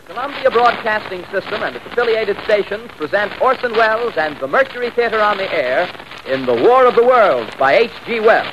Columbia Broadcasting System and its affiliated stations present Orson Welles and the Mercury Theater on the air in The War of the Worlds by H.G. Wells.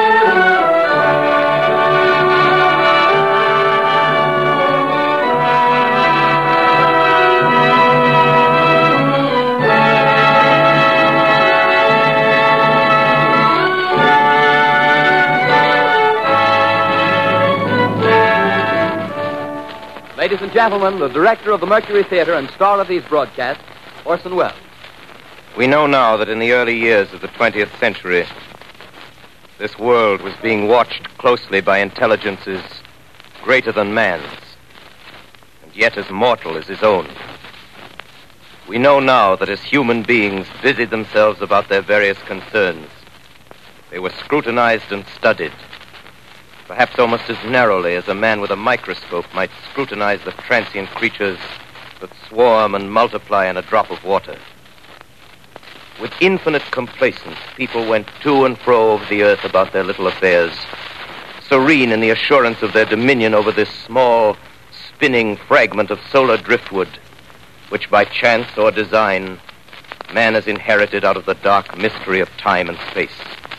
Ladies and gentlemen, the director of the Mercury Theater and star of these broadcasts, Orson Welles. We know now that in the early years of the 20th century, this world was being watched closely by intelligences greater than man's, and yet as mortal as his own. We know now that as human beings busied themselves about their various concerns, they were scrutinized and studied, perhaps almost as narrowly as a man with a microscope might scrutinize the transient creatures that swarm and multiply in a drop of water. With infinite complacence, people went to and fro over the earth about their little affairs, serene in the assurance of their dominion over this small, spinning fragment of solar driftwood, which by chance or design, man has inherited out of the dark mystery of time and space.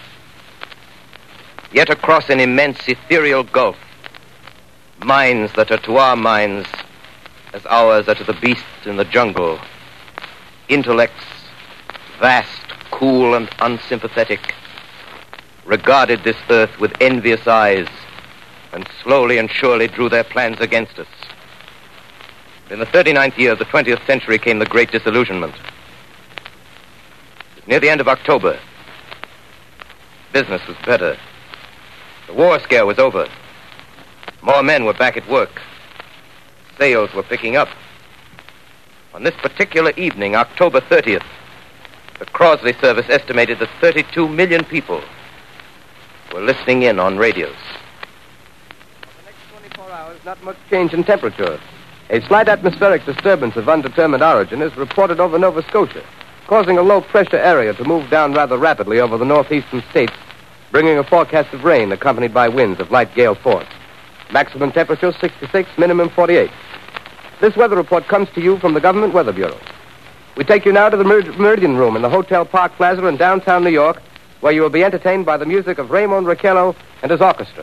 Yet across an immense ethereal gulf, minds that are to our minds as ours are to the beasts in the jungle, intellects, vast, cool, and unsympathetic, regarded this earth with envious eyes and slowly and surely drew their plans against us. In the 39th year of the 20th century came the Great Disillusionment. It was near the end of October. Business was better. The war scare was over. More men were back at work. Sales were picking up. On this particular evening, October 30th, the Crosley service estimated that 32 million people were listening in on radios. For the next 24 hours, not much change in temperature. A slight atmospheric disturbance of undetermined origin is reported over Nova Scotia, causing a low-pressure area to move down rather rapidly over the northeastern states, bringing a forecast of rain accompanied by winds of light gale force. Maximum temperature 66, minimum 48. This weather report comes to you from the Government Weather Bureau. We take you now to the Meridian Room in the Hotel Park Plaza in downtown New York, where you will be entertained by the music of Raymond Raquello and his orchestra.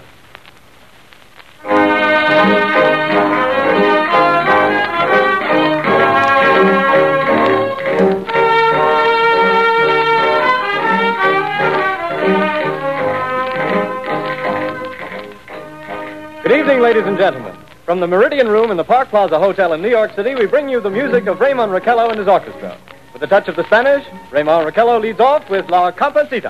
Good evening, ladies and gentlemen. From the Meridian Room in the Park Plaza Hotel in New York City, we bring you the music of Raymond Raquello and his orchestra. With a touch of the Spanish, Raymond Raquello leads off with La Comparsita.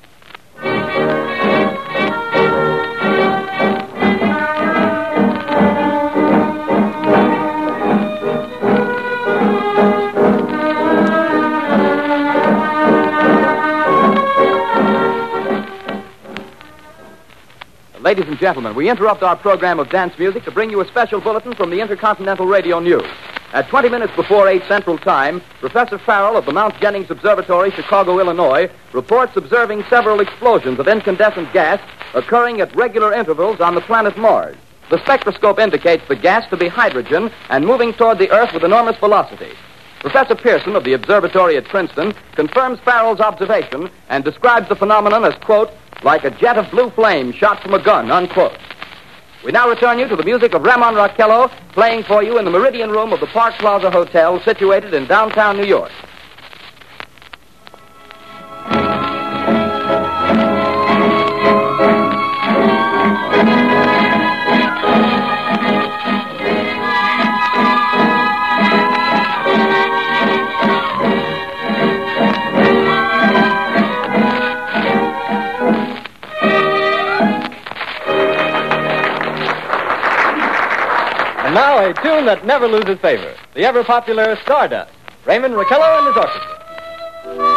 Ladies and gentlemen, we interrupt our program of dance music to bring you a special bulletin from the Intercontinental Radio News. At 20 minutes before 8 Central Time, Professor Farrell of the Mount Jennings Observatory, Chicago, Illinois, reports observing several explosions of incandescent gas occurring at regular intervals on the planet Mars. The spectroscope indicates the gas to be hydrogen and moving toward the Earth with enormous velocity. Professor Pearson of the observatory at Princeton confirms Farrell's observation and describes the phenomenon as, quote, like a jet of blue flame shot from a gun, unquote. We now return you to the music of Raymond Raquello, playing for you in the Meridian Room of the Park Plaza Hotel, situated in downtown New York. And now a tune that never loses favor, the ever-popular Stardust, Raymond Raquello and his orchestra.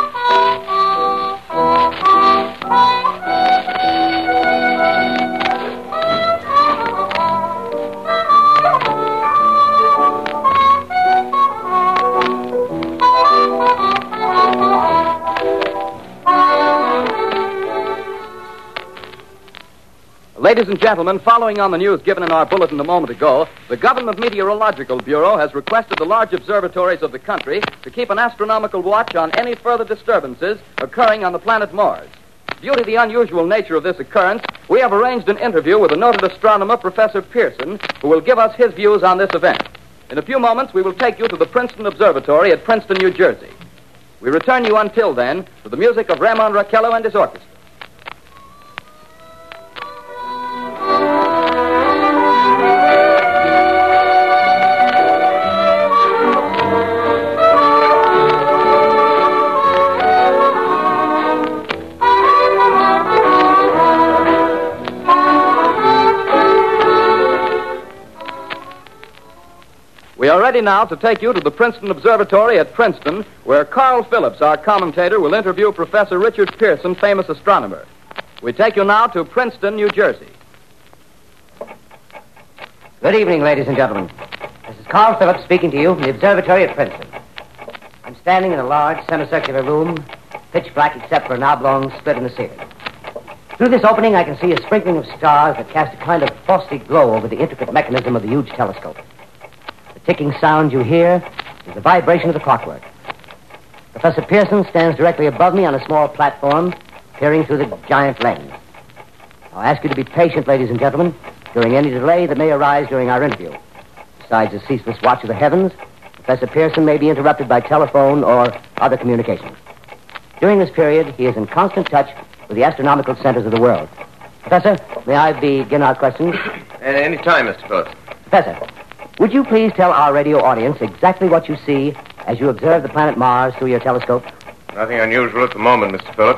Ladies and gentlemen, following on the news given in our bulletin a moment ago, the Government Meteorological Bureau has requested the large observatories of the country to keep an astronomical watch on any further disturbances occurring on the planet Mars. Due to the unusual nature of this occurrence, we have arranged an interview with the noted astronomer, Professor Pearson, who will give us his views on this event. In a few moments, we will take you to the Princeton Observatory at Princeton, New Jersey. We return you until then to the music of Raymond Raquello and his orchestra. We are ready now to take you to the Princeton Observatory at Princeton, where Carl Phillips, our commentator, will interview Professor Richard Pearson, famous astronomer. We take you now to Princeton, New Jersey. Good evening, ladies and gentlemen. This is Carl Phillips speaking to you from the observatory at Princeton. I'm standing in a large semicircular room, pitch black except for an oblong split in the ceiling. Through this opening, I can see a sprinkling of stars that cast a kind of frosty glow over the intricate mechanism of the huge telescope. The ticking sound you hear is the vibration of the clockwork. Professor Pearson stands directly above me on a small platform, peering through the giant lens. I'll ask you to be patient, ladies and gentlemen, during any delay that may arise during our interview. Besides the ceaseless watch of the heavens, Professor Pearson may be interrupted by telephone or other communications. During this period, he is in constant touch with the astronomical centers of the world. Professor, may I begin our questions? At any time, Mr. Phillips. Professor, would you please tell our radio audience exactly what you see as you observe the planet Mars through your telescope? Nothing unusual at the moment, Mr. Phillips.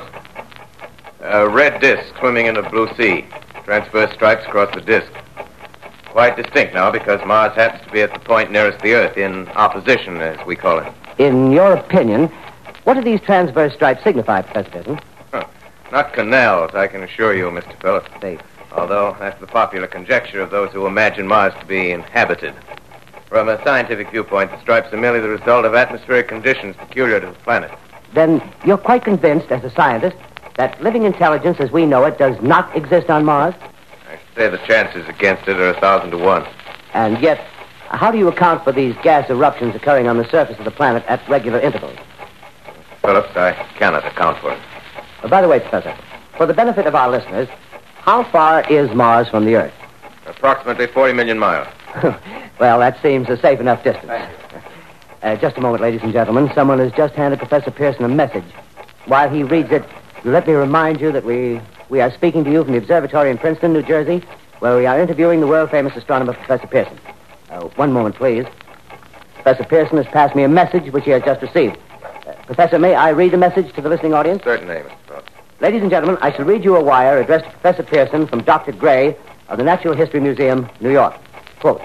A red disk swimming in the blue sea. Transverse stripes across the disk. Quite distinct now because Mars happens to be at the point nearest the Earth, in opposition, as we call it. In your opinion, what do these transverse stripes signify, Professor Pearson? Not canals, I can assure you, Mr. Phillips. They... Although that's the popular conjecture of those who imagine Mars to be inhabited. From a scientific viewpoint, the stripes are merely the result of atmospheric conditions peculiar to the planet. Then you're quite convinced, as a scientist, that living intelligence as we know it does not exist on Mars? I should say the chances against it are 1,000 to 1. And yet, how do you account for these gas eruptions occurring on the surface of the planet at regular intervals? Phillips, I cannot account for it. By the way, Professor, for the benefit of our listeners, how far is Mars from the Earth? Approximately 40 million miles. Well, that seems a safe enough distance. Just a moment, ladies and gentlemen. Someone has just handed Professor Pearson a message. While he reads it, let me remind you that we are speaking to you from the observatory in Princeton, New Jersey, where we are interviewing the world-famous astronomer, Professor Pearson. One moment, please. Professor Pearson has passed me a message which he has just received. Professor, may I read the message to the listening audience? Certainly, Mr. Phillips. Ladies and gentlemen, I shall read you a wire addressed to Professor Pearson from Dr. Gray of the Natural History Museum, New York. Quote,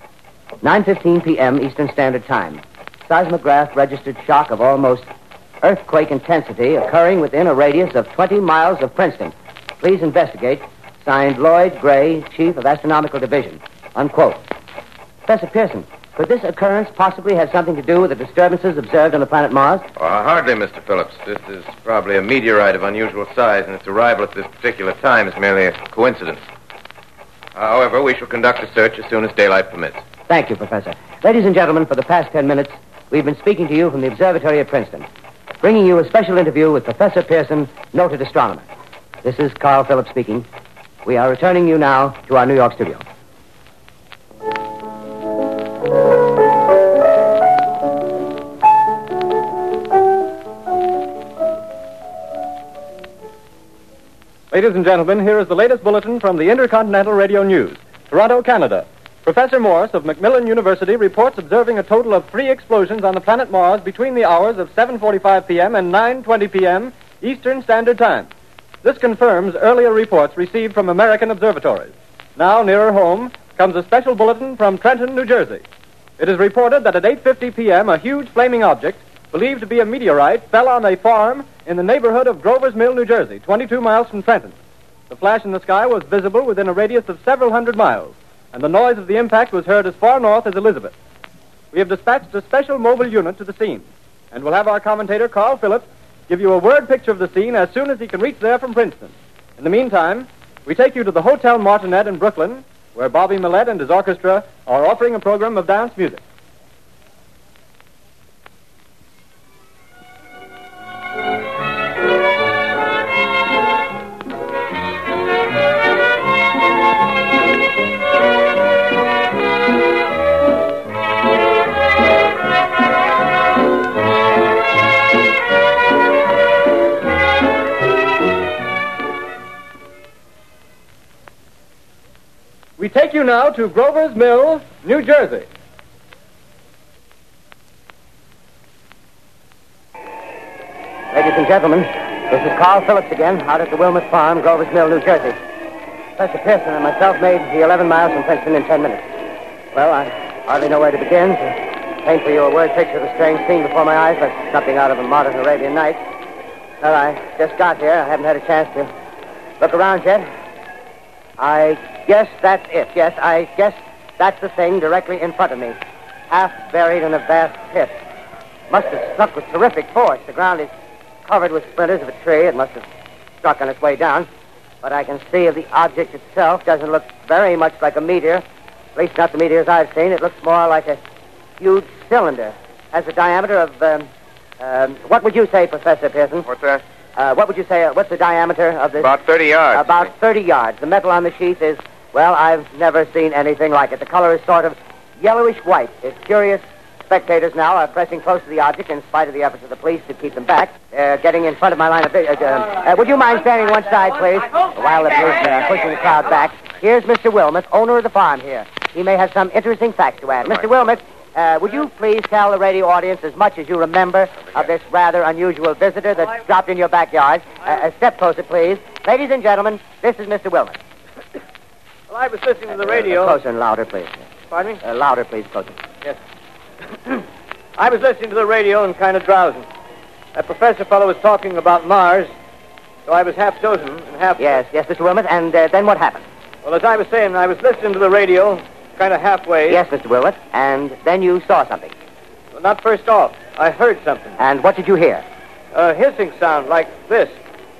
9:15 p.m. Eastern Standard Time. Seismograph registered shock of almost earthquake intensity occurring within a radius of 20 miles of Princeton. Please investigate. Signed, Lloyd Gray, Chief of Astronomical Division. Unquote. Professor Pearson, could this occurrence possibly have something to do with the disturbances observed on the planet Mars? Hardly, Mr. Phillips. This is probably a meteorite of unusual size, and its arrival at this particular time is merely a coincidence. However, we shall conduct a search as soon as daylight permits. Thank you, Professor. Ladies and gentlemen, for the past 10 minutes, we've been speaking to you from the observatory at Princeton, bringing you a special interview with Professor Pearson, noted astronomer. This is Carl Phillips speaking. We are returning you now to our New York studio. Ladies and gentlemen, here is the latest bulletin from the Intercontinental Radio News. Toronto, Canada. Professor Morse of Macmillan University reports observing a total of 3 explosions on the planet Mars between the hours of 7:45 p.m. and 9:20 p.m. Eastern Standard Time. This confirms earlier reports received from American observatories. Now, nearer home, comes a special bulletin from Trenton, New Jersey. It is reported that at 8:50 p.m., a huge flaming object, believed to be a meteorite, fell on a farm in the neighborhood of Grover's Mill, New Jersey, 22 miles from Trenton. The flash in the sky was visible within a radius of several hundred miles, and the noise of the impact was heard as far north as Elizabeth. We have dispatched a special mobile unit to the scene, and we'll have our commentator, Carl Phillips, give you a word picture of the scene as soon as he can reach there from Princeton. In the meantime, we take you to the Hotel Martinet in Brooklyn, where Bobby Millett and his orchestra are offering a program of dance music. We take you now to Grover's Mill, New Jersey. Ladies and gentlemen, this is Carl Phillips again, out at the Wilmot Farm, Grover's Mill, New Jersey. Professor Pearson and myself made the 11 miles from Princeton in 10 minutes. Well, I hardly know where to begin. To paint for you a word picture of the strange scene before my eyes, like something out of a modern Arabian Night. Well, I just got here. I haven't had a chance to look around yet. I guess that's it. Yes, I guess that's the thing directly in front of me. Half buried in a vast pit. Must have struck with terrific force. The ground is covered with splinters of a tree. It must have struck on its way down. But I can see the object itself doesn't look very much like a meteor. At least not the meteors I've seen. It looks more like a huge cylinder. Has a diameter of, what would you say, Professor Pearson? What's that? What would you say, what's the diameter of this? About 30 yards. About 30 yards. The metal on the sheath is, well, I've never seen anything like it. The color is sort of yellowish white. Its curious spectators now are pressing close to the object in spite of the efforts of the police to keep them back. They're getting in front of my line of vision. Would you mind standing one side, please? While the policemen are pushing the crowd back. Here's Mr. Wilmot, owner of the farm here. He may have some interesting facts to add. Mr. Wilmot, would you please tell the radio audience as much as you remember of this rather unusual visitor that dropped in your backyard? A step closer, please. Ladies and gentlemen, this is Mr. Wilmot. Well, I was listening to the radio. Closer and louder, please. Pardon me? Louder, please, closer. Yes. I was listening to the radio and kind of drowsing. That professor fellow was talking about Mars, so I was half dozing and half... Yes, Mr. Wilmot, and then what happened? Well, as I was saying, I was listening to the radio, kind of halfway. Yes, Mr. Wilmot, and then you saw something. Well, not first off. I heard something. And what did you hear? A hissing sound like this.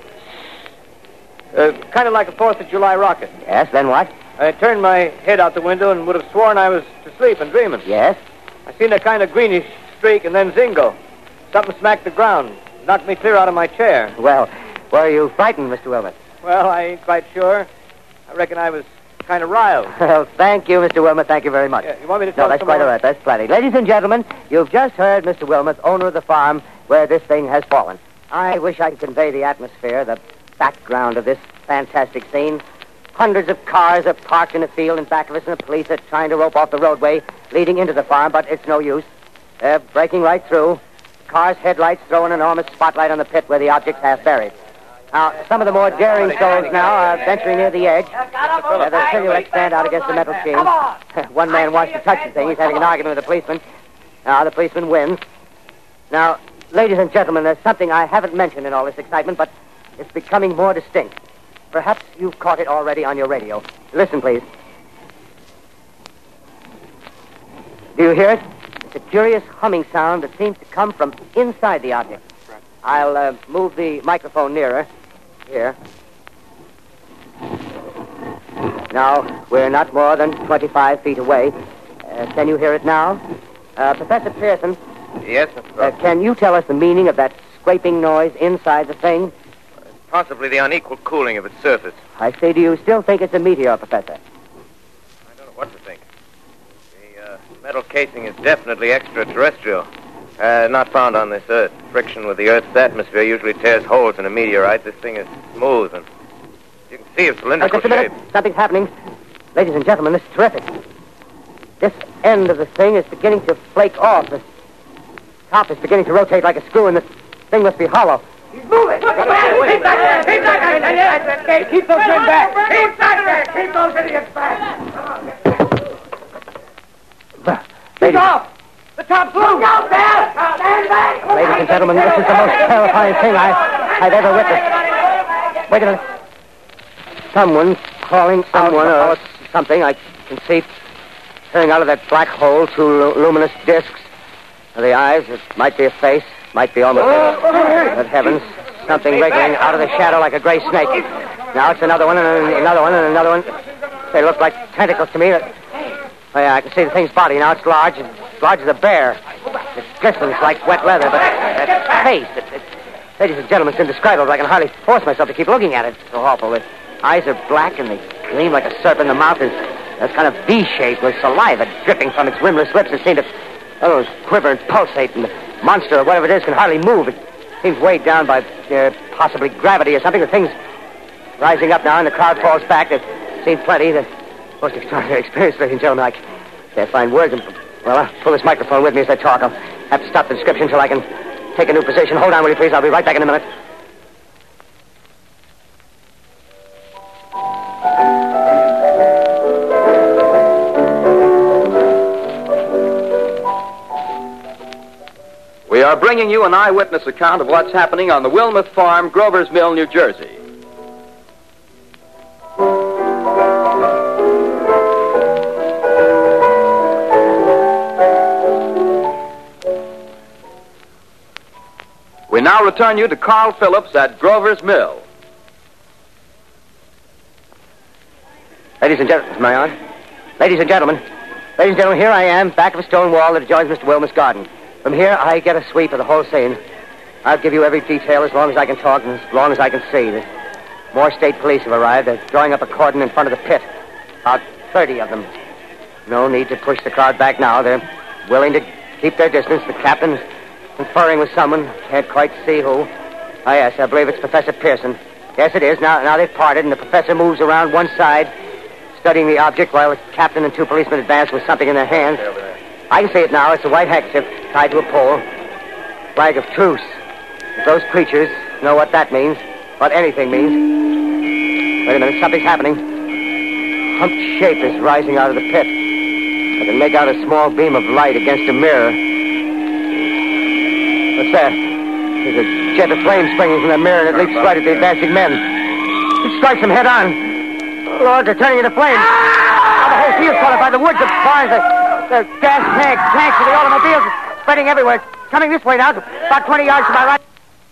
Kind of like a 4th of July rocket. Yes, then what? I turned my head out the window and would have sworn I was asleep and dreaming. Yes? I seen a kind of greenish streak and then zingo. Something smacked the ground, knocked me clear out of my chair. Well, were you frightened, Mr. Wilmot? Well, I ain't quite sure. I reckon I was kind of riled. Well, thank you, Mr. Wilmot. Thank you very much. Yeah, you want me to No, talk that's some quite more? all right. That's plenty. Ladies and gentlemen, you've just heard Mr. Wilmot, owner of the farm where this thing has fallen. I wish I could convey the atmosphere, the background of this fantastic scene. Hundreds of cars are parked in a field in back of us, and the police are trying to rope off the roadway leading into the farm, but it's no use. They're breaking right through. The car's headlights throw an enormous spotlight on the pit where the object's half buried. Now, some of the more daring souls now are venturing near the edge. The silhouettes stand out against the metal sheen. One man wants to touch the thing. He's having an argument with the policeman. Now, the policeman wins. Now, ladies and gentlemen, there's something I haven't mentioned in all this excitement, but it's becoming more distinct. Perhaps you've caught it already on your radio. Listen, please. Do you hear it? It's a curious humming sound that seems to come from inside the object. I'll move the microphone nearer. Here. Now, we're not more than 25 feet away. Can you hear it now? Professor Pearson. Yes, Mr. Grover. Can you tell us the meaning of that scraping noise inside the thing? Possibly the unequal cooling of its surface. I say, do you still think it's a meteor, Professor? I don't know what to think. The metal casing is definitely extraterrestrial. Not found on this Earth. Friction with the Earth's atmosphere usually tears holes in a meteorite. This thing is smooth, and you can see its cylindrical Just a shape. minute. Something's happening. Ladies and gentlemen, this is terrific. This end of the thing is beginning to flake off. The top is beginning to rotate like a screw, and the thing must be hollow. He's moving! Keep back there! Keep back there! Keep those men back! Keep back there! Keep those idiots back! He's off! The top's loose! Look out there! Stand back! Ladies and gentlemen, this is the most terrifying thing I've ever witnessed. Wait a minute. Someone's calling someone or something. I can see turning out of that black hole two luminous discs. The eyes, it might be a face, might be almost... Good heavens. something wriggling out of the shadow like a gray snake. Now it's another one, and another one, and another one. They look like tentacles to me. Oh, yeah, I can see the thing's body. Now it's large, as large as a bear. It glistens like wet leather, but that face, ladies and gentlemen, it's indescribable. I can hardly force myself to keep looking at it. It's so awful. The eyes are black, and they gleam like a serpent. The mouth is kind of V-shaped with saliva dripping from its rimless lips. It seems to quiver and pulsate, and the monster, or whatever it is, can hardly move. It seems weighed down by possibly gravity or something. The thing's rising up now, and the crowd falls back. They've seen plenty. The most extraordinary experience, ladies and gentlemen. I can't find words. Well, I'll pull this microphone with me as I talk. I'll have to stop the description until I can take a new position. Hold on, will you please? I'll be right back in a minute. We are bringing you an eyewitness account of what's happening on the Wilmuth Farm, Grover's Mill, New Jersey. We now return you to Carl Phillips at Grover's Mill. Ladies and gentlemen, am I on? Ladies and gentlemen, here I am, back of a stone wall that adjoins Mr. Wilmuth's garden. From here, I get a sweep of the whole scene. I'll give you every detail as long as I can talk and as long as I can see. More state police have arrived. They're drawing up a cordon in front of the pit. About 30 of them. No need to push the crowd back now. They're willing to keep their distance. The captain's conferring with someone. Can't quite see who. Oh, yes, I believe it's Professor Pearson. Yes, it is. Now they've parted, and the professor moves around one side, studying the object while the captain and two policemen advance with something in their hands. I can see it now. It's a white handkerchief tied to a pole. Flag of truce. If those creatures know what that means, what anything means. Wait a minute, something's happening. Humped shape is rising out of the pit. I can make out a small beam of light against a mirror. What's that? There's a jet of flame springing from the mirror, and it leaps right at the advancing men. It strikes them head on. Lord, they're turning into flames. Now the whole field's caught up by the woods, the barns, the gas tanks of the automobiles spreading everywhere. It's coming this way now, about 20 yards to my right.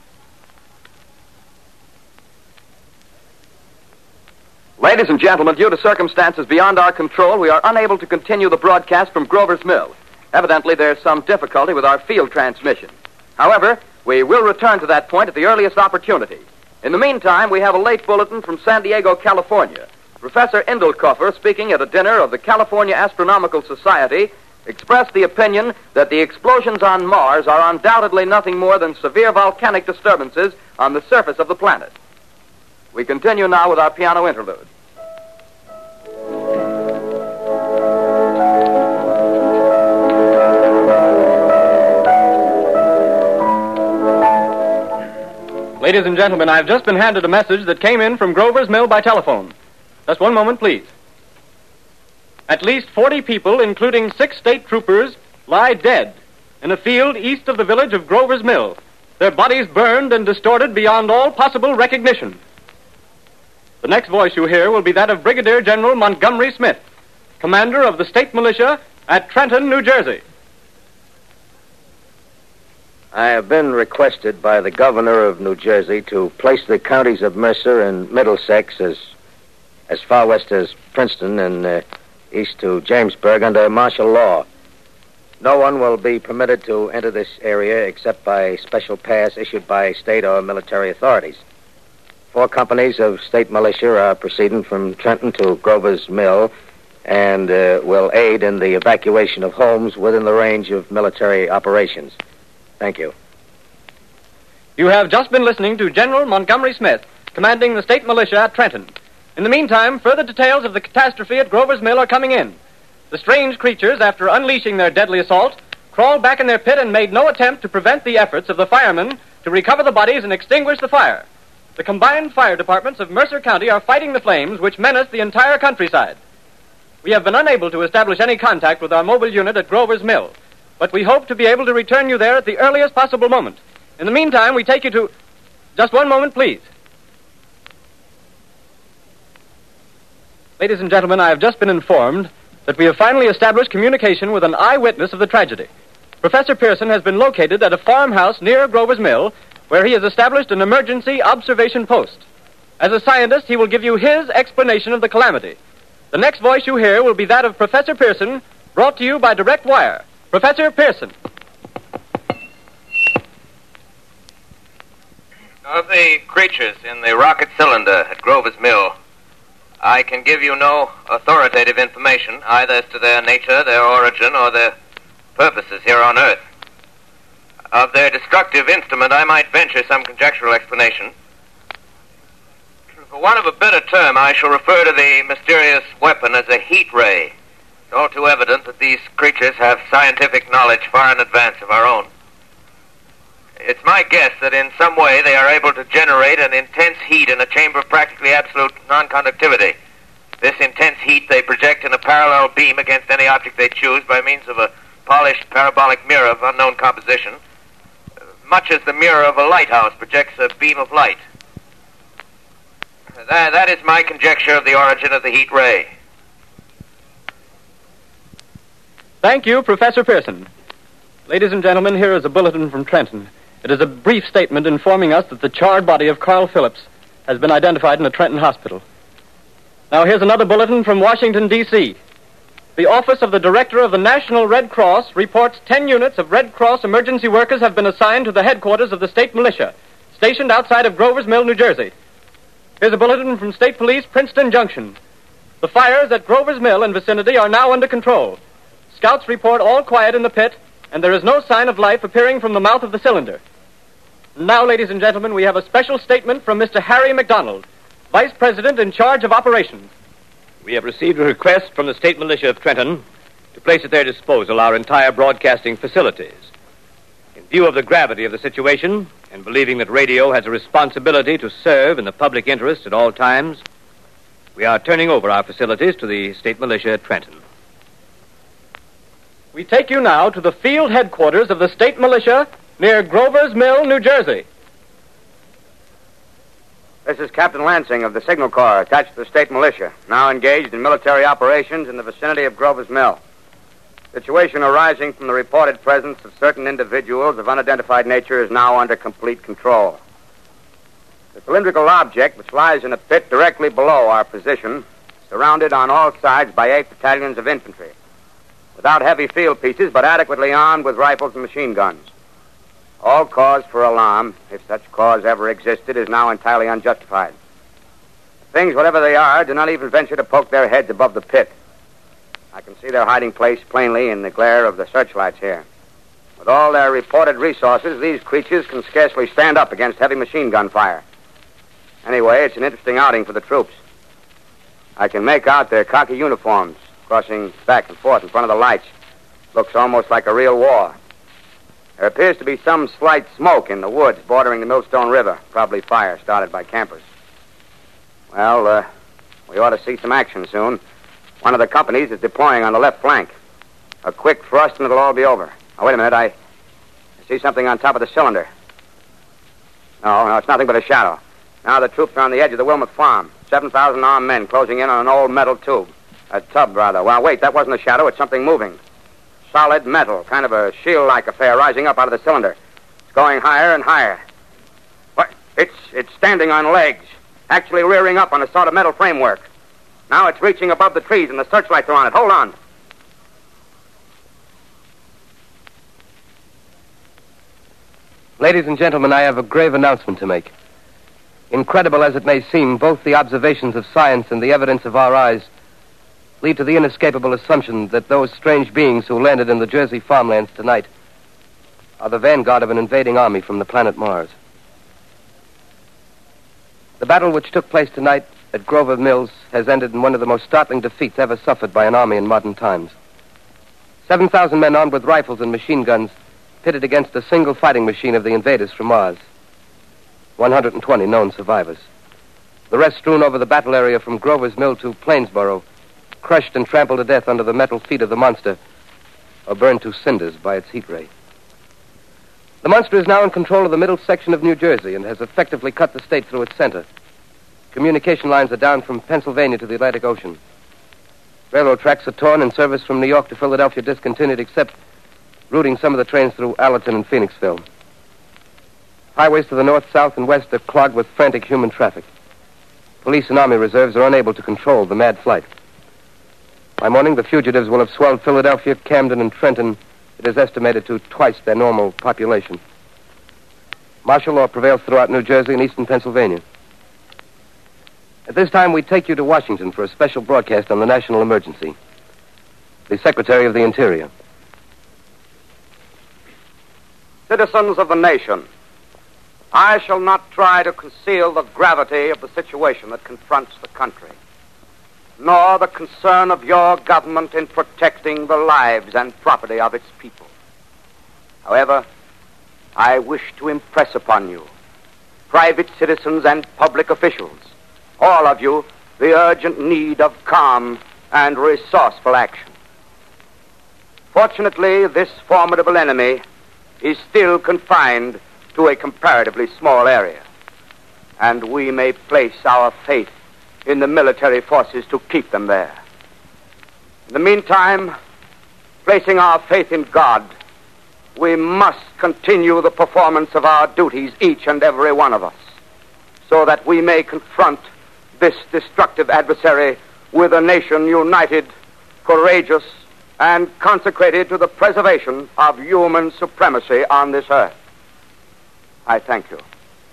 Ladies and gentlemen, due to circumstances beyond our control, we are unable to continue the broadcast from Grover's Mill. Evidently, there's some difficulty with our field transmission. However, we will return to that point at the earliest opportunity. In the meantime, we have a late bulletin from San Diego, California. Professor Indelkoffer, speaking at a dinner of the California Astronomical Society, expressed the opinion that the explosions on Mars are undoubtedly nothing more than severe volcanic disturbances on the surface of the planet. We continue now with our piano interlude. Ladies and gentlemen, I've just been handed a message that came in from Grover's Mill by telephone. Just one moment, please. At least 40 people, including 6 state troopers, lie dead in a field east of the village of Grover's Mill. Their bodies burned and distorted beyond all possible recognition. The next voice you hear will be that of Brigadier General Montgomery Smith, commander of the state militia at Trenton, New Jersey. I have been requested by the governor of New Jersey to place the counties of Mercer and Middlesex as far west as Princeton and east to Jamesburg under martial law. No one will be permitted to enter this area except by special pass issued by state or military authorities. 4 companies of state militia are proceeding from Trenton to Grover's Mill and will aid in the evacuation of homes within the range of military operations. Thank you. You have just been listening to General Montgomery Smith, commanding the state militia at Trenton. In the meantime, further details of the catastrophe at Grover's Mill are coming in. The strange creatures, after unleashing their deadly assault, crawled back in their pit and made no attempt to prevent the efforts of the firemen to recover the bodies and extinguish the fire. The combined fire departments of Mercer County are fighting the flames which menace the entire countryside. We have been unable to establish any contact with our mobile unit at Grover's Mill, but we hope to be able to return you there at the earliest possible moment. In the meantime, we take you to... Just one moment, please. Ladies and gentlemen, I have just been informed that we have finally established communication with an eyewitness of the tragedy. Professor Pearson has been located at a farmhouse near Grover's Mill, where he has established an emergency observation post. As a scientist, he will give you his explanation of the calamity. The next voice you hear will be that of Professor Pearson, brought to you by direct wire. Professor Pearson. Of the creatures in the rocket cylinder at Grover's Mill, I can give you no authoritative information, either as to their nature, their origin, or their purposes here on Earth. Of their destructive instrument, I might venture some conjectural explanation. For want of a better term, I shall refer to the mysterious weapon as a heat ray. It's all too evident that these creatures have scientific knowledge far in advance of our own. It's my guess that in some way they are able to generate an intense heat in a chamber of practically absolute non-conductivity. This intense heat they project in a parallel beam against any object they choose by means of a polished parabolic mirror of unknown composition, much as the mirror of a lighthouse projects a beam of light. That is my conjecture of the origin of the heat ray. Thank you, Professor Pearson. Ladies and gentlemen, here is a bulletin from Trenton. It is a brief statement informing us that the charred body of Carl Phillips has been identified in a Trenton hospital. Now, here's another bulletin from Washington, D.C. The Office of the Director of the National Red Cross reports 10 units of Red Cross emergency workers have been assigned to the headquarters of the state militia, stationed outside of Grover's Mill, New Jersey. Here's a bulletin from State Police, Princeton Junction. The fires at Grover's Mill and vicinity are now under control. Scouts report all quiet in the pit, and there is no sign of life appearing from the mouth of the cylinder. Now, ladies and gentlemen, we have a special statement from Mr. Harry McDonald, Vice President in charge of operations. We have received a request from the State Militia of Trenton to place at their disposal our entire broadcasting facilities. In view of the gravity of the situation, and believing that radio has a responsibility to serve in the public interest at all times, we are turning over our facilities to the State Militia at Trenton. We take you now to the field headquarters of the state militia near Grover's Mill, New Jersey. This is Captain Lansing of the Signal Corps, attached to the state militia, now engaged in military operations in the vicinity of Grover's Mill. Situation arising from the reported presence of certain individuals of unidentified nature is now under complete control. The cylindrical object, which lies in a pit directly below our position, surrounded on all sides by 8 battalions of infantry, without heavy field pieces, but adequately armed with rifles and machine guns. All cause for alarm, if such cause ever existed, is now entirely unjustified. Things, whatever they are, do not even venture to poke their heads above the pit. I can see their hiding place plainly in the glare of the searchlights here. With all their reported resources, these creatures can scarcely stand up against heavy machine gun fire. Anyway, it's an interesting outing for the troops. I can make out their khaki uniforms crossing back and forth in front of the lights. Looks almost like a real war. There appears to be some slight smoke in the woods bordering the Millstone River, probably fire started by campers. Well, we ought to see some action soon. One of the companies is deploying on the left flank. A quick thrust and it'll all be over. Oh, wait a minute, I see something on top of the cylinder. No, it's nothing but a shadow. Now the troops are on the edge of the Wilmot Farm. 7,000 armed men closing in on an old metal tube. A tub, rather. Well, wait, that wasn't a shadow. It's something moving. Solid metal, kind of a shield-like affair rising up out of the cylinder. It's going higher and higher. What? It's standing on legs, actually rearing up on a sort of metal framework. Now it's reaching above the trees and the searchlights are on it. Hold on. Ladies and gentlemen, I have a grave announcement to make. Incredible as it may seem, both the observations of science and the evidence of our eyes lead to the inescapable assumption that those strange beings who landed in the Jersey farmlands tonight are the vanguard of an invading army from the planet Mars. The battle which took place tonight at Grover Mills has ended in one of the most startling defeats ever suffered by an army in modern times. 7,000 men armed with rifles and machine guns pitted against a single fighting machine of the invaders from Mars. 120 known survivors. The rest strewn over the battle area from Grover's Mill to Plainsboro, crushed and trampled to death under the metal feet of the monster, or burned to cinders by its heat ray. The monster is now in control of the middle section of New Jersey and has effectively cut the state through its center. Communication lines are down from Pennsylvania to the Atlantic Ocean. Railroad tracks are torn and service from New York to Philadelphia discontinued, except routing some of the trains through Allerton and Phoenixville. Highways to the north, south, and west are clogged with frantic human traffic. Police and army reserves are unable to control the mad flight. By morning, the fugitives will have swelled Philadelphia, Camden, and Trenton. It is estimated to twice their normal population. Martial law prevails throughout New Jersey and eastern Pennsylvania. At this time, we take you to Washington for a special broadcast on the national emergency. The Secretary of the Interior. Citizens of the nation, I shall not try to conceal the gravity of the situation that confronts the country, nor the concern of your government in protecting the lives and property of its people. However, I wish to impress upon you, private citizens and public officials, all of you, the urgent need of calm and resourceful action. Fortunately, this formidable enemy is still confined to a comparatively small area, and we may place our faith in the military forces to keep them there. In the meantime, placing our faith in God, we must continue the performance of our duties, each and every one of us, so that we may confront this destructive adversary with a nation united, courageous, and consecrated to the preservation of human supremacy on this earth. I thank you.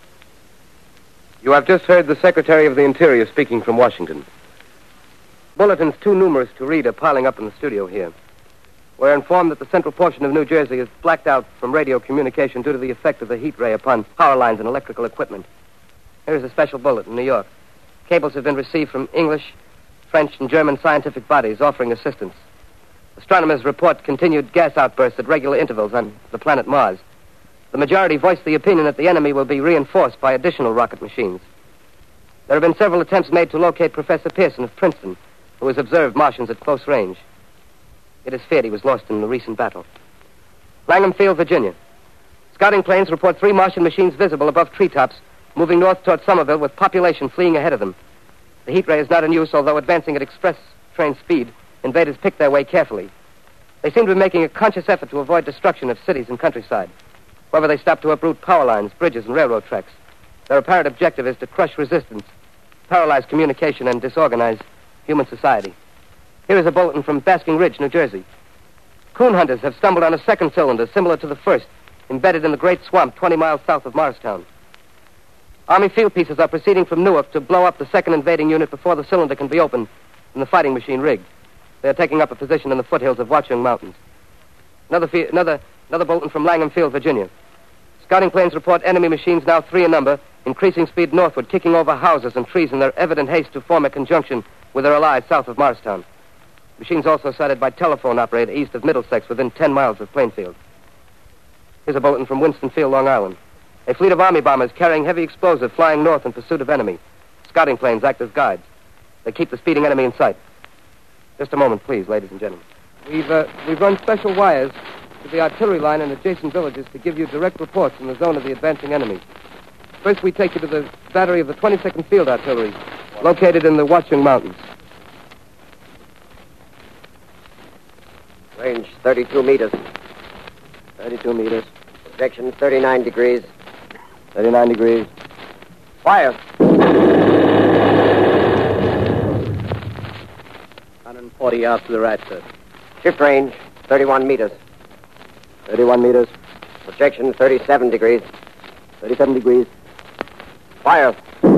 You have just heard the Secretary of the Interior speaking from Washington. Bulletins too numerous to read are piling up in the studio here. We're informed that the central portion of New Jersey is blacked out from radio communication due to the effect of the heat ray upon power lines and electrical equipment. Here's a special bulletin in New York. Cables have been received from English, French, and German scientific bodies offering assistance. Astronomers report continued gas outbursts at regular intervals on the planet Mars. The majority voiced the opinion that the enemy will be reinforced by additional rocket machines. There have been several attempts made to locate Professor Pearson of Princeton, who has observed Martians at close range. It is feared he was lost in the recent battle. Langham Field, Virginia. Scouting planes report 3 Martian machines visible above treetops, moving north toward Somerville with population fleeing ahead of them. The heat ray is not in use, although advancing at express train speed, invaders pick their way carefully. They seem to be making a conscious effort to avoid destruction of cities and countryside. However, they stop to uproot power lines, bridges, and railroad tracks. Their apparent objective is to crush resistance, paralyze communication, and disorganize human society. Here is a bulletin from Basking Ridge, New Jersey. Coon hunters have stumbled on a second cylinder similar to the first, embedded in the great swamp 20 miles south of Morristown. Army field pieces are proceeding from Newark to blow up the second invading unit before the cylinder can be opened and the fighting machine rigged. They are taking up a position in the foothills of Watchung Mountains. Another bulletin from Langham Field, Virginia. Scouting planes report enemy machines, now 3 in number, increasing speed northward, kicking over houses and trees in their evident haste to form a conjunction with their allies south of Morristown. Machines also sighted by telephone operator east of Middlesex within 10 miles of Plainfield. Here's a bulletin from Winston Field, Long Island. A fleet of Army bombers carrying heavy explosive flying north in pursuit of enemy. Scouting planes act as guides. They keep the speeding enemy in sight. Just a moment, please, ladies and gentlemen. We've run special wires to the artillery line and adjacent villages to give you direct reports from the zone of the advancing enemy. First, we take you to the battery of the 22nd Field Artillery, located in the Watchung Mountains. Range 32 meters. 32 meters. Projection 39 degrees. 39 degrees. Fire. 140 yards to the right, sir. Shift range 31 meters. 31 meters. Projection 37 degrees. 37 degrees. Fire.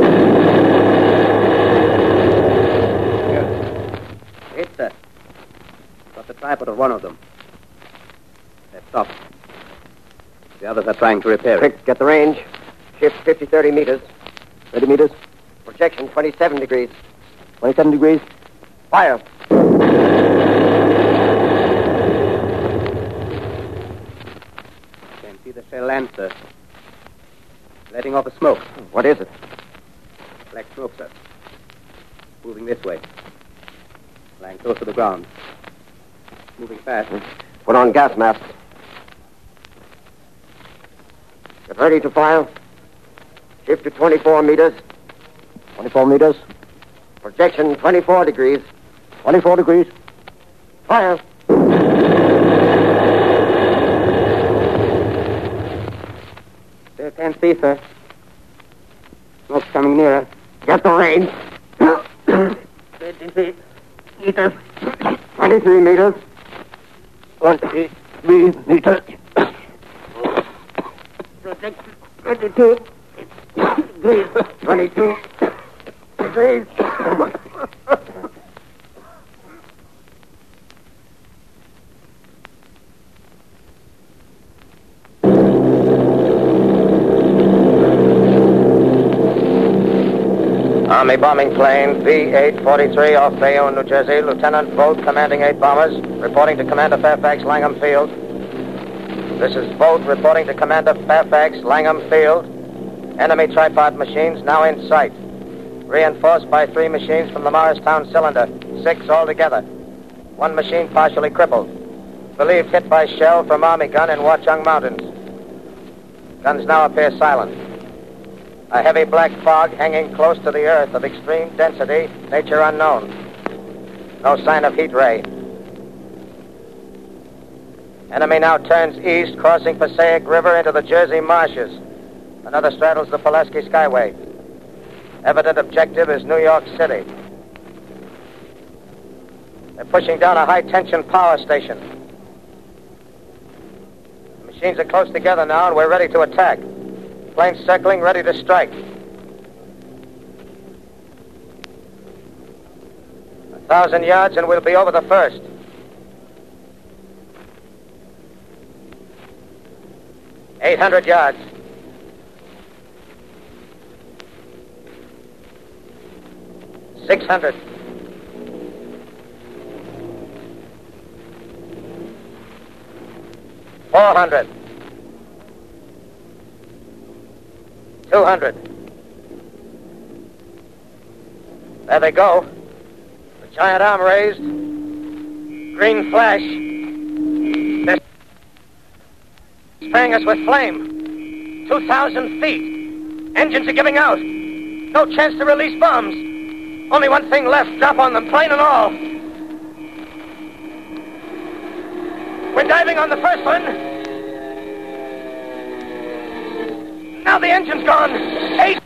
Hit, sir. Got the tripod of one of them. They've stopped. The others are trying to repair it. Quick, get the range. Shift 30 meters. 30 meters. Projection 27 degrees. 27 degrees. Fire. Can't see the shell land, sir. Letting off a smoke. What is it? Black smoke, sir. Moving this way. Lying close to the ground. Moving fast. Put on gas masks. Get ready to fire. Shift to 24 meters. 24 meters. Projection 24 degrees. 24 degrees. Fire. Sir, Can't see, sir. Smoke's coming nearer. Get the range. 50 meters. 23 meters. 23 meters. 22 degrees. 22 degrees. Army bombing plane B-843 off Bayonne, New Jersey. Lieutenant Vogt, commanding 8 bombers, reporting to Commander Fairfax, Langham Field. This is Vogt reporting to Commander Fairfax, Langham Field. Enemy tripod machines now in sight. Reinforced by 3 machines from the Morristown cylinder. 6 altogether. 1 machine partially crippled. Believed hit by shell from Army gun in Watchung Mountains. Guns now appear silent. A heavy black fog hanging close to the earth of extreme density, nature unknown. No sign of heat ray. Enemy now turns east, crossing Passaic River into the Jersey marshes. Another straddles the Pulaski Skyway. Evident objective is New York City. They're pushing down a high-tension power station. The machines are close together now, and we're ready to attack. Planes circling, ready to strike. 1,000 yards and we'll be over the first. $800 yards. $600. $400. $200. There they go. The giant arm raised. Green flash. They're spraying us with flame. 2,000 feet. Engines are giving out. No chance to release bombs. Only one thing left. Drop on them, plane and all. We're diving on the first one. Now the engine's gone. 8.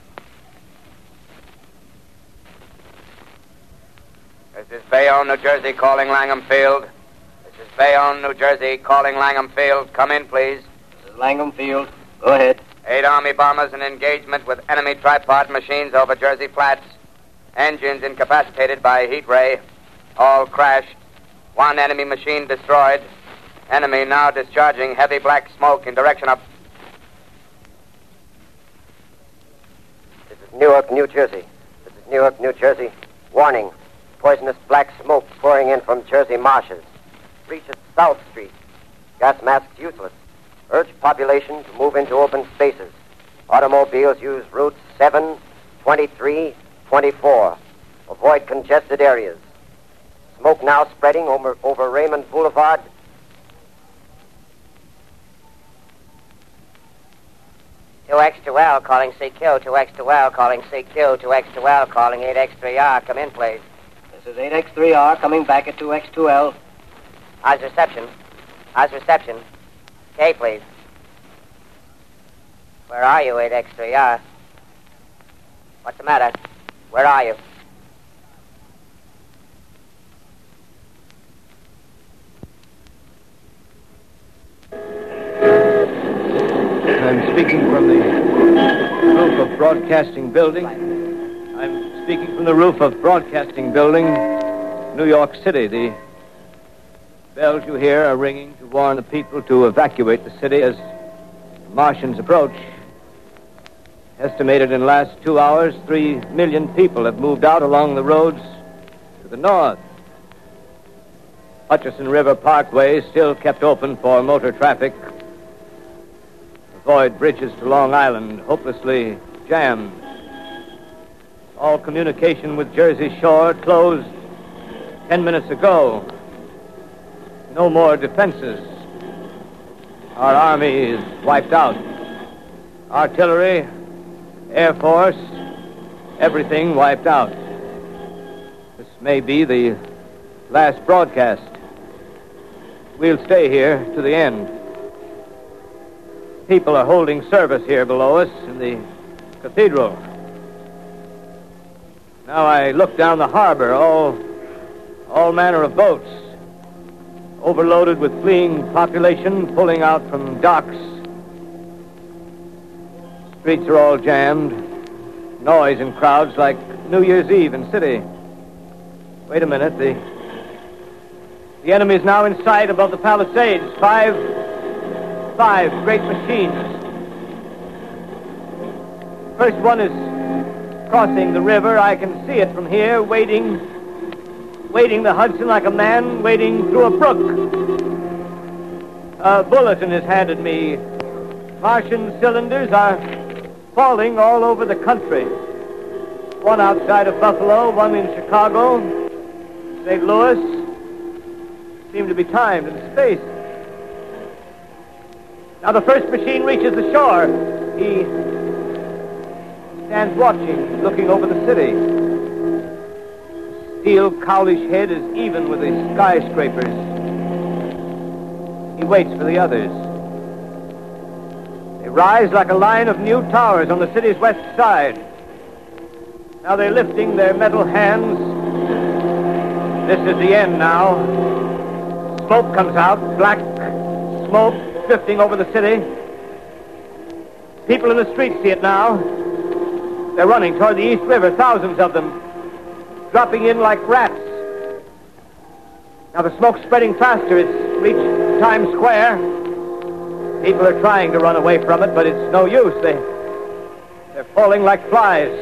This is Bayonne, New Jersey, calling Langham Field. This is Bayonne, New Jersey, calling Langham Field. Come in, please. This is Langham Field. Go ahead. 8 Army bombers in engagement with enemy tripod machines over Jersey Flats. Engines incapacitated by heat ray. All crashed. 1 enemy machine destroyed. Enemy now discharging heavy black smoke in direction of... This is Newark, New Jersey. This is Newark, New Jersey. Warning. Poisonous black smoke pouring in from Jersey marshes. Reach at South Street. Gas masks useless. Urge population to move into open spaces. Automobiles use routes 7, 23, 24. Avoid congested areas. Smoke now spreading over Raymond Boulevard. Two X2L calling CQ. 2X2L calling CQ. 2X2L calling 8X3R. Come in, please. This is 8X3R coming back at 2X2L. How's reception? How's reception? K, please. Where are you, 8X3R? What's the matter? Where are you? I'm speaking from the roof of Broadcasting Building. I'm speaking from the roof of Broadcasting Building, New York City. The bells you hear are ringing to warn the people to evacuate the city as the Martians approach. Estimated in the last 2 hours, 3 million people have moved out along the roads to the north. Hutchison River Parkway is still kept open for motor traffic. Avoid bridges to Long Island, hopelessly jammed. All communication with Jersey Shore closed 10 minutes ago. No more defenses. Our army is wiped out. Artillery, Air Force, everything wiped out. This may be the last broadcast. We'll stay here to the end. people are holding service here below us in the cathedral. Now I look down the harbor, all manner of boats, overloaded with fleeing population pulling out from docks. Streets are all jammed. Noise and crowds like New Year's Eve in city. Wait a minute, the enemy is now in sight above the Palisades. Five great machines. First one is crossing the river. I can see it from here, wading the Hudson like a man wading through a brook. A bulletin is handed me. Martian cylinders are falling all over the country. One outside of Buffalo, one in Chicago, St. Louis. Seem to be timed in space. Now the first machine reaches the shore. He stands watching, looking over the city. The steel cowlish head is even with the skyscrapers. He waits for the others. They rise like a line of new towers on the city's west side. Now they're lifting their metal hands. This is the end now. Smoke comes out, black smoke drifting over the city. People in the streets see it now. They're running toward the East River, thousands of them, dropping in like rats. Now the smoke's spreading faster. It's reached Times Square. People are trying to run away from it, but it's no use. They're falling like flies.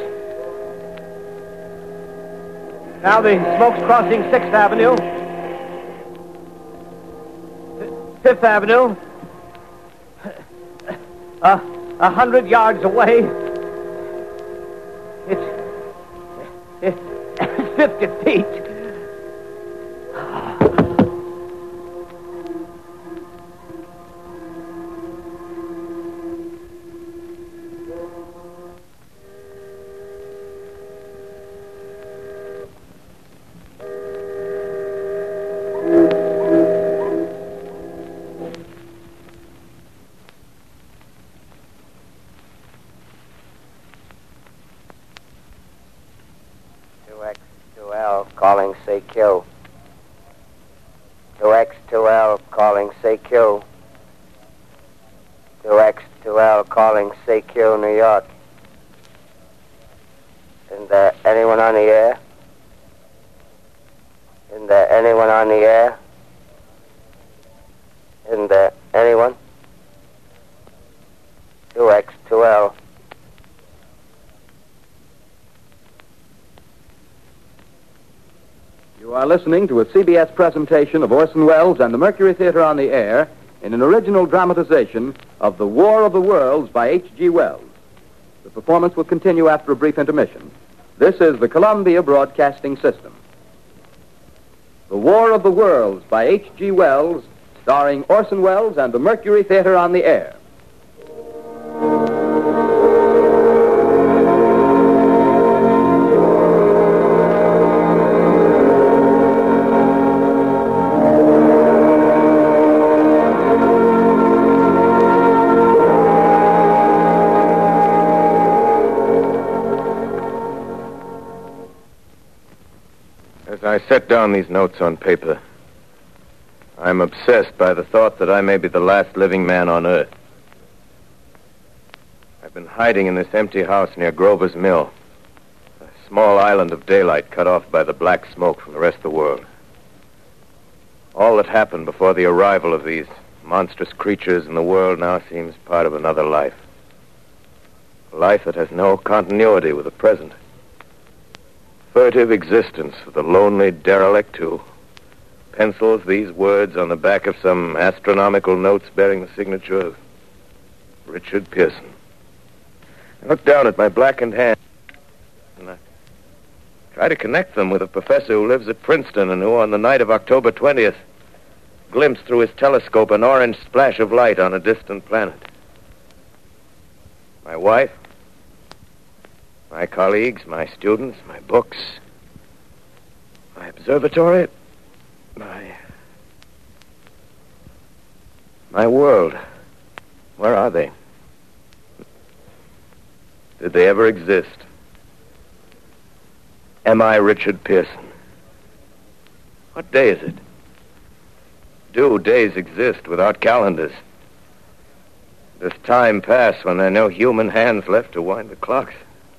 Now the smoke's crossing 6th Avenue. 5th Avenue. 100 yards away. It's 50 feet. Calling CQ. 2X2L calling CQ. 2X2L calling CQ, New York. Isn't there anyone on the air? Isn't there anyone on the air? Isn't there anyone? 2X2L. You are listening to a CBS presentation of Orson Welles and the Mercury Theater on the Air in an original dramatization of The War of the Worlds by H.G. Wells. The performance will continue after a brief intermission. This is the Columbia Broadcasting System. The War of the Worlds by H.G. Wells, starring Orson Welles and the Mercury Theater on the Air. As I set down these notes on paper, I'm obsessed by the thought that I may be the last living man on Earth. I've been hiding in this empty house near Grover's Mill, a small island of daylight cut off by the black smoke from the rest of the world. All that happened before the arrival of these monstrous creatures in the world now seems part of another life. A life that has no continuity with the present. Furtive existence of the lonely derelict who pencils these words on the back of some astronomical notes bearing the signature of Richard Pearson. I look down at my blackened hand and I try to connect them with a professor who lives at Princeton and who, on the night of October 20th, glimpsed through his telescope an orange splash of light on a distant planet. My wife, my colleagues, my students, my books, my observatory, my world. Where are they? Did they ever exist? Am I Richard Pearson? What day is it? Do days exist without calendars? Does time pass when there are no human hands left to wind the clocks?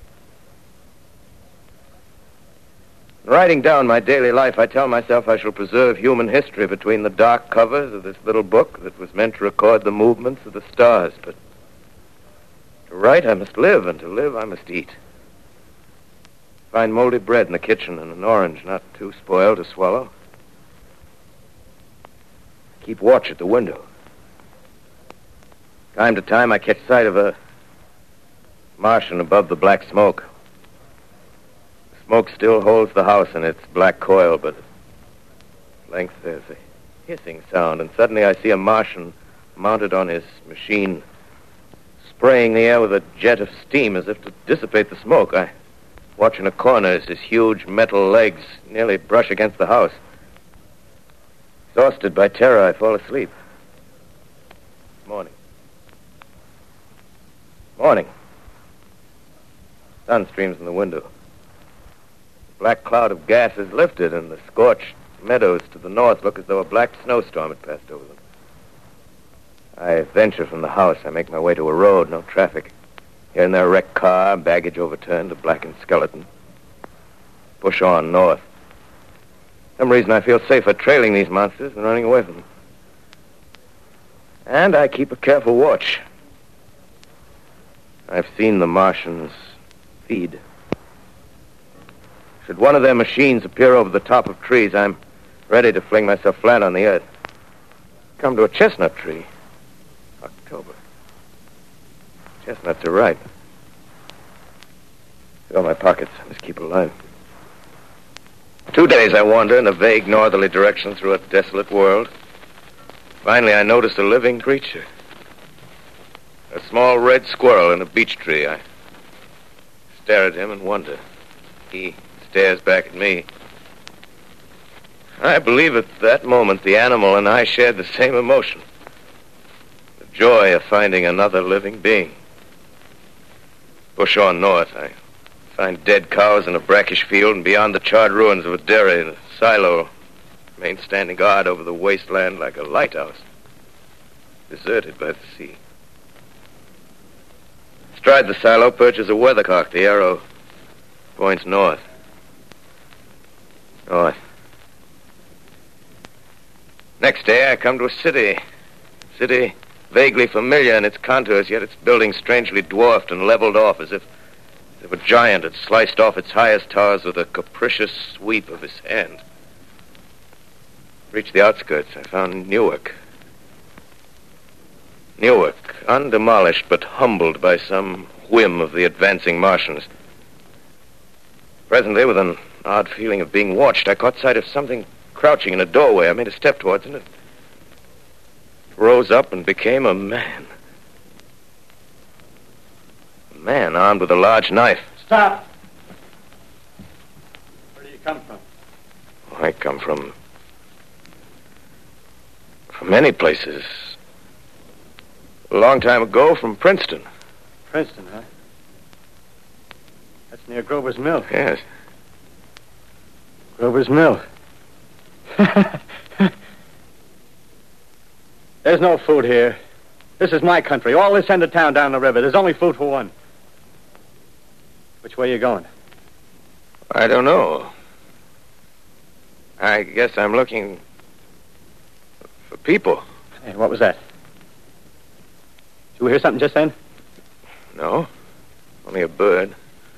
In writing down my daily life, I tell myself I shall preserve human history between the dark covers of this little book that was meant to record the movements of the stars. But to write, I must live, and to live, I must eat. Find moldy bread in the kitchen and an orange not too spoiled to swallow. Keep watch at the window. Time to time, I catch sight of a Martian above the black smoke. The smoke still holds the house in its black coil, but at length there's a hissing sound, and suddenly I see a Martian mounted on his machine, spraying the air with a jet of steam as if to dissipate the smoke. I watch in a corner as his huge metal legs nearly brush against the house. Exhausted by terror, I fall asleep. Morning. Morning. Sun streams in the window. The black cloud of gas is lifted, and the scorched meadows to the north look as though a black snowstorm had passed over them. I venture from the house. I make my way to a road, no traffic. Here and there, a wrecked car, baggage overturned, a blackened skeleton. Push on north. For some reason, I feel safer trailing these monsters than running away from them. And I keep a careful watch. I've seen the Martians feed. Should one of their machines appear over the top of trees, I'm ready to fling myself flat on the earth. Come to a chestnut tree. October. Chestnuts are ripe. Fill my pockets. I must keep alive. 2 days I wander in a vague northerly direction through a desolate world. Finally, I notice a living creature. A small red squirrel in a beech tree. I stare at him and wonder. He stares back at me. I believe at that moment the animal and I shared the same emotion. The joy of finding another living being. Push on north. I find dead cows in a brackish field, and beyond the charred ruins of a dairy, the silo remains standing guard over the wasteland like a lighthouse, deserted by the sea. Astride the silo perches a weathercock. The arrow points north. North. Next day, I come to a city. City vaguely familiar in its contours, yet its buildings strangely dwarfed and leveled off as if a giant had sliced off its highest towers with a capricious sweep of his hand. Reached the outskirts. I found Newark. Newark, undemolished but humbled by some whim of the advancing Martians. Presently, with an odd feeling of being watched, I caught sight of something crouching in a doorway. I made a step towards it, and it rose up and became a man. A man armed with a large knife. Stop! Where do you come from? I come from many places. A long time ago, from Princeton. Princeton, huh? That's near Grover's Mill. Yes. Grover's Mill. There's no food here. This is my country. All this end of town down the river. There's only food for one. Which way are you going? I don't know. I guess I'm looking for people. Hey, what was that? Did you hear something just then? No. Only a bird.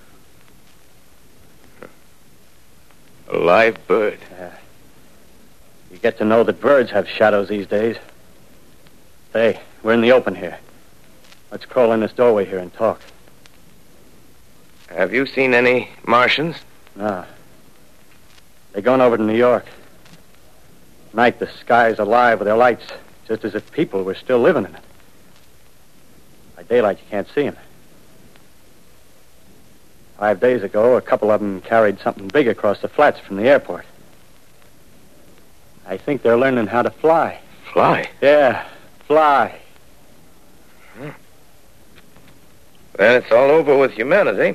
A live bird. You get to know that birds have shadows these days. Hey, we're in the open here. Let's crawl in this doorway here and talk. Have you seen any Martians? No. They're going over to New York. Night, the sky's alive with their lights, just as if people were still living in it. By daylight, you can't see them. 5 days ago, a couple of them carried something big across the flats from the airport. I think they're learning how to fly. Fly? Yeah, fly. Well, it's all over with humanity.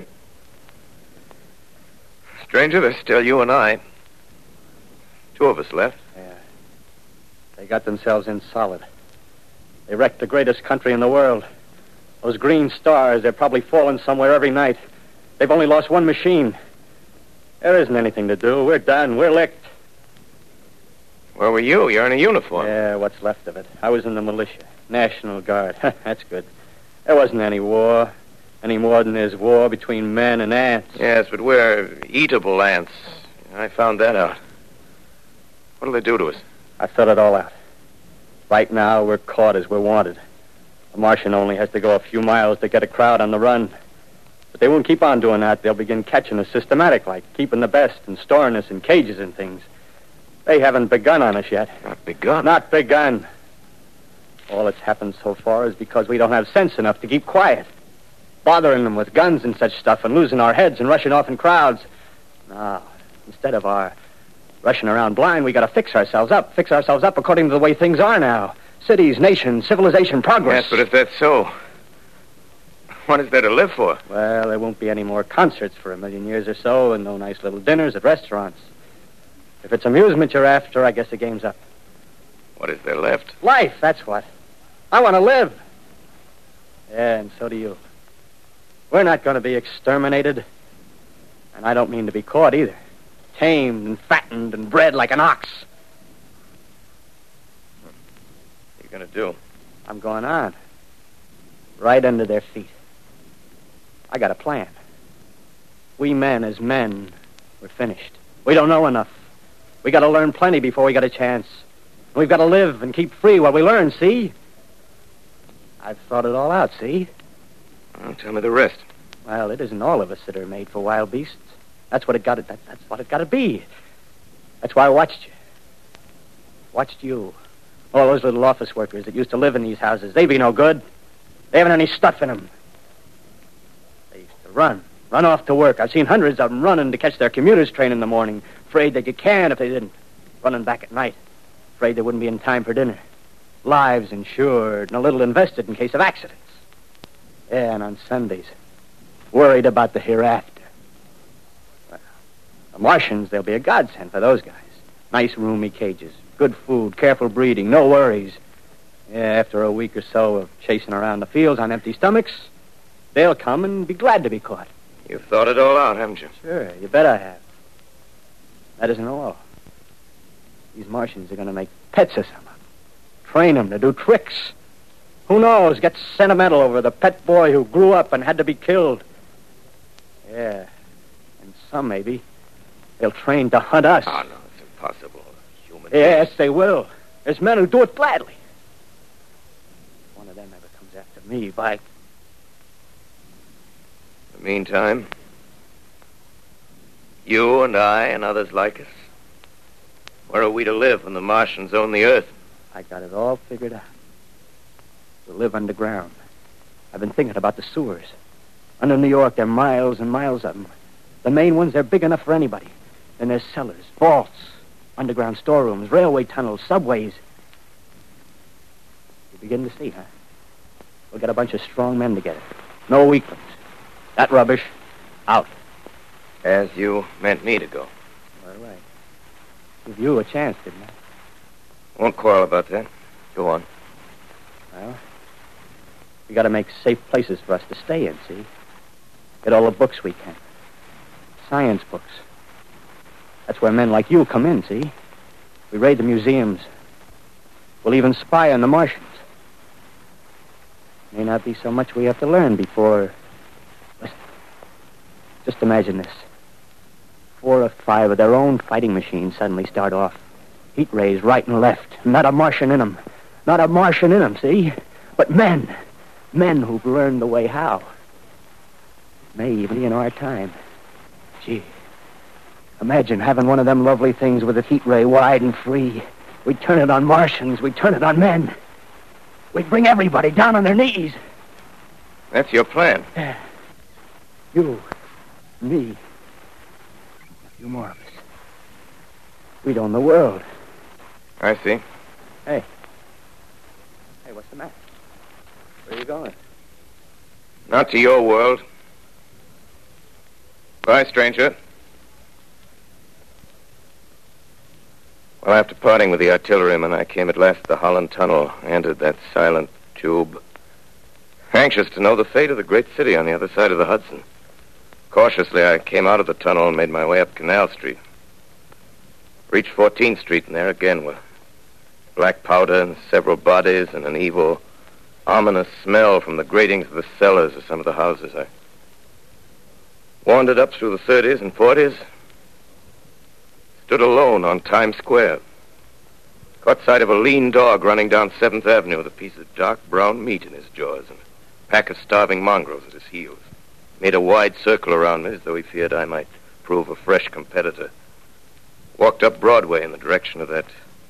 Stranger, there's still you and I. 2 of us left. Yeah. They got themselves in solid. They wrecked the greatest country in the world. Those green stars, they're probably falling somewhere every night. They've only lost 1 machine. There isn't anything to do. We're done. We're licked. Where were you? You're in a uniform. Yeah, what's left of it. I was in the militia. National Guard. That's good. There wasn't any war. Any more than there's war between men and ants. Yes, but we're eatable ants. I found that out. What'll they do to us? I thought it all out. Right now, we're caught as we're wanted. A Martian only has to go a few miles to get a crowd on the run. But they won't keep on doing that. They'll begin catching us systematic, like keeping the best and storing us in cages and things. They haven't begun on us yet. Not begun? Not begun. All that's happened so far is because we don't have sense enough to keep quiet. Bothering them with guns and such stuff and losing our heads and rushing off in crowds. No, instead of our rushing around blind, we got to fix ourselves up according to the way things are now. Cities, nations, civilization, progress. Yes, but if that's so, what is there to live for? Well, there won't be any more concerts for 1,000,000 years or so, and no nice little dinners at restaurants. If it's amusement you're after, I guess the game's up. What is there left? Life, that's what. I want to live. Yeah, and so do you. We're not going to be exterminated. And I don't mean to be caught either. Tamed and fattened and bred like an ox. What are you going to do? I'm going on. Right under their feet. I got a plan. We men, as men, we're finished. We don't know enough. We got to learn plenty before we get a chance. We've got to live and keep free while we learn, see? I've thought it all out, see? Well, tell me the rest. Well, it isn't all of us that are made for wild beasts. That's what it got to. That's what it got to be. That's why I watched you. Watched you. All those little office workers that used to live in these houses. They be no good. They haven't any stuff in them. They used to run off to work. I've seen hundreds of them running to catch their commuter's train in the morning, afraid they'd get canned if they didn't. Running back at night, afraid they wouldn't be in time for dinner. Lives insured and a little invested in case of accidents. Yeah, and on Sundays, worried about the hereafter. Well, the Martians, they'll be a godsend for those guys. Nice, roomy cages, good food, careful breeding, no worries. Yeah, after a week or so of chasing around the fields on empty stomachs, they'll come and be glad to be caught. You've thought it all out, haven't you? Sure, you bet I have. That isn't all. These Martians are going to make pets of some of them. Train them to do tricks. Who knows, get sentimental over the pet boy who grew up and had to be killed. Yeah, and some maybe, they'll train to hunt us. Oh, no, it's impossible. Human Yes, beings. they will. There's men who do it gladly. If one of them ever comes after me, by... In the meantime, you and I and others like us, where are we to live when the Martians own the Earth? I got it all figured out. We'll live underground. I've been thinking about the sewers. Under New York, there are miles and miles of them. The main ones, they're big enough for anybody. Then there's cellars, vaults, underground storerooms, railway tunnels, subways. You begin to see, huh? We'll get a bunch of strong men together. No weaklings. That rubbish, out. As you meant me to go. All right. Give you a chance, didn't I? Won't quarrel about that. Go on. Well, we got to make safe places for us to stay in, see? Get all the books we can. Science books. That's where men like you come in, see? We raid the museums. We'll even spy on the Martians. May not be so much we have to learn before... Listen. Just imagine this. 4 or 5 of their own fighting machines suddenly start off. Heat rays right and left. Not a Martian in them. Not a Martian in them, see? But men. Men who've learned the way how. May even be in our time. Gee. Imagine having one of them lovely things with a heat ray wide and free. We'd turn it on Martians. We'd turn it on men. We'd bring everybody down on their knees. That's your plan. Yeah. You. Me. A few more of us. We'd own the world. I see. Hey. Hey, what's the matter? Where are you going? Not to your world. Bye, stranger. Well, after parting with the artilleryman, I came at last to the Holland Tunnel, entered that silent tube, anxious to know the fate of the great city on the other side of the Hudson. Cautiously, I came out of the tunnel and made my way up Canal Street. Reached 14th Street, and there again were black powder and several bodies and an evil, ominous smell from the gratings of the cellars of some of the houses. I wandered up through the 30s and 40s, stood alone on Times Square, caught sight of a lean dog running down 7th Avenue with a piece of dark brown meat in his jaws and a pack of starving mongrels at his heels. Made a wide circle around me as though he feared I might prove a fresh competitor. Walked up Broadway in the direction of that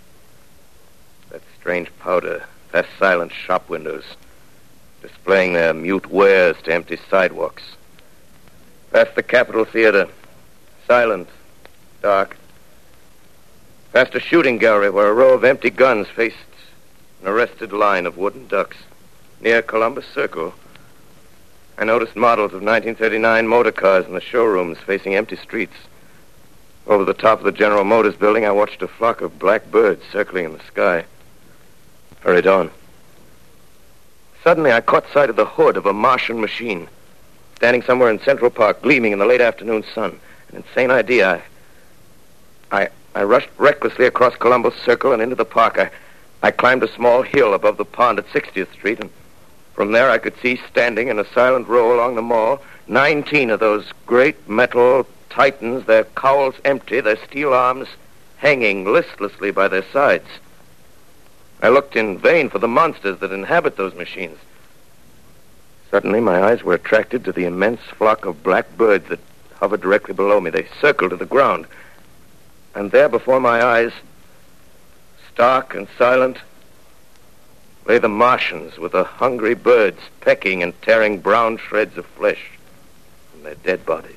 strange powder, past silent shop windows, displaying their mute wares to empty sidewalks. Past the Capitol Theater, silent, dark. Past a shooting gallery where a row of empty guns faced an arrested line of wooden ducks. Near Columbus Circle, I noticed models of 1939 motor cars in the showrooms facing empty streets. Over the top of the General Motors building, I watched a flock of black birds circling in the sky. Hurried on. Suddenly, I caught sight of the hood of a Martian machine, standing somewhere in Central Park, gleaming in the late afternoon sun. An insane idea. I rushed recklessly across Columbus Circle and into the park. I climbed a small hill above the pond at 60th Street, and from there I could see standing in a silent row along the mall 19 of those great metal titans, their cowls empty, their steel arms hanging listlessly by their sides. I looked in vain for the monsters that inhabit those machines. Suddenly, my eyes were attracted to the immense flock of black birds that hovered directly below me. They circled to the ground. And there before my eyes, stark and silent, lay the Martians with the hungry birds pecking and tearing brown shreds of flesh from their dead bodies.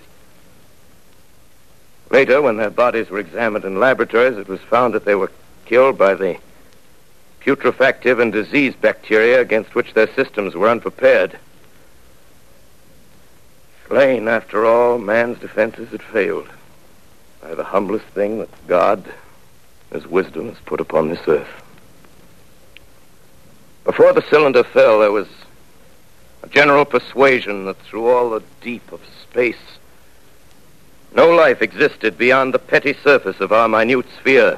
Later, when their bodies were examined in laboratories, it was found that they were killed by the putrefactive and disease bacteria against which their systems were unprepared. Slain, after all, man's defenses had failed by the humblest thing that God, His wisdom, has put upon this earth. Before the cylinder fell, there was a general persuasion that through all the deep of space, no life existed beyond the petty surface of our minute sphere.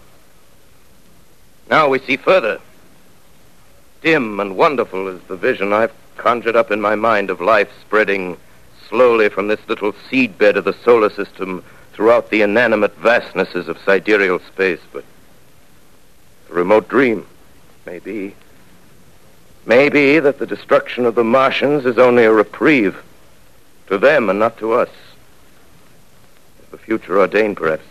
Now we see further. Dim and wonderful is the vision I've conjured up in my mind of life spreading slowly from this little seedbed of the solar system throughout the inanimate vastnesses of sidereal space. But a remote dream, maybe that the destruction of the Martians is only a reprieve to them and not to us. As the future ordained, perhaps.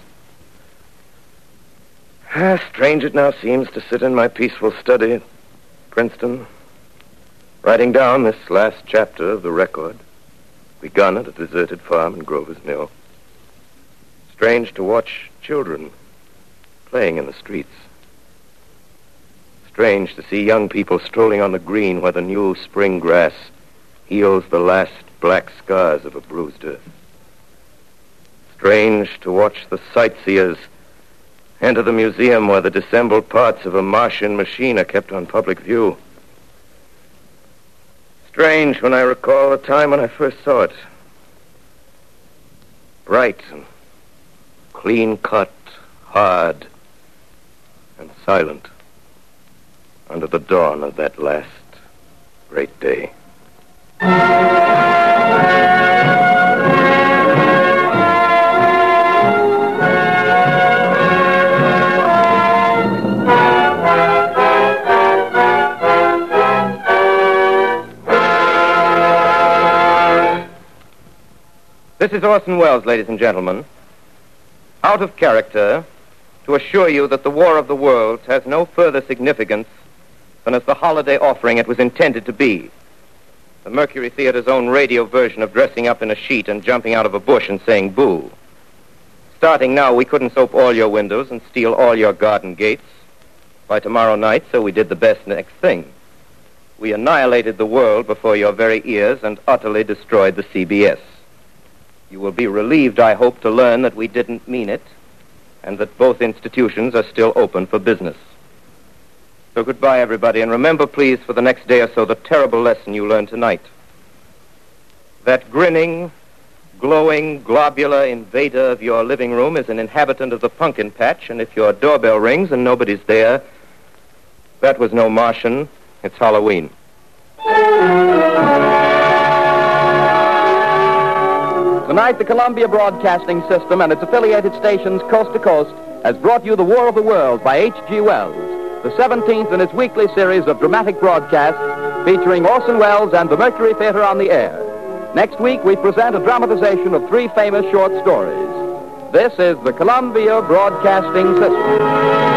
Strange it now seems to sit in my peaceful study at Princeton, writing down this last chapter of the record, begun at a deserted farm in Grover's Mill. Strange to watch children playing in the streets. Strange to see young people strolling on the green where the new spring grass heals the last black scars of a bruised earth. Strange to watch the sightseers enter the museum where the dissembled parts of a Martian machine are kept on public view. Strange when I recall the time when I first saw it. Bright and clean-cut, hard and silent under the dawn of that last great day. This is Orson Welles, ladies and gentlemen. Out of character, to assure you that the War of the Worlds has no further significance than as the holiday offering it was intended to be. The Mercury Theater's own radio version of dressing up in a sheet and jumping out of a bush and saying boo. Starting now, we couldn't soap all your windows and steal all your garden gates. By tomorrow night, so we did the best next thing. we annihilated the world before your very ears and utterly destroyed the CBS. You will be relieved, I hope, to learn that we didn't mean it, and that both institutions are still open for business. So goodbye, everybody, and remember, please, for the next day or so, the terrible lesson you learned tonight. That grinning, glowing, globular invader of your living room is an inhabitant of the pumpkin patch, and if your doorbell rings and nobody's there, that was no Martian, it's Halloween. Tonight, the Columbia Broadcasting System and its affiliated stations coast to coast has brought you The War of the World by H.G. Wells, the 17th in its weekly series of dramatic broadcasts featuring Orson Welles and the Mercury Theater on the air. Next week, we present a dramatization of 3 famous short stories. This is the Columbia Broadcasting System.